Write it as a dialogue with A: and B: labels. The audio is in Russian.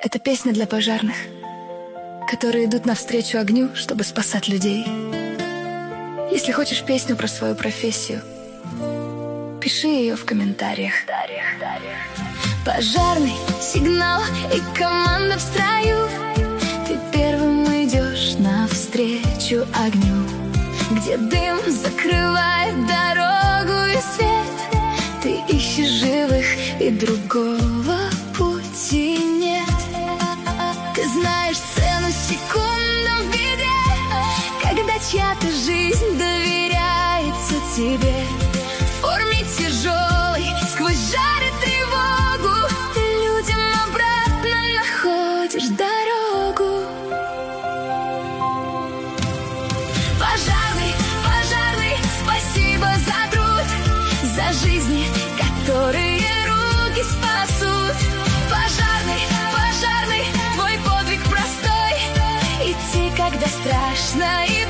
A: Это песня для пожарных, которые идут навстречу огню, чтобы спасать людей. Если хочешь песню про свою профессию, пиши ее в комментариях. Пожарный сигнал и команда в строю. Ты первым идешь навстречу огню, где дым закрывает дорогу и свет. Ты ищешь живых, и другого пути нет. Ты знаешь цену секундам в беде, когда чья-то жизнь доверяется тебе. В форме тяжелой, сквозь жар и тревогу, ты людям обратно находишь дорогу. Пожарный, пожарный, спасибо за труд, за жизни, которые руки спасут. Пожарный, пожарный, твой подвиг простой, идти, когда страшно и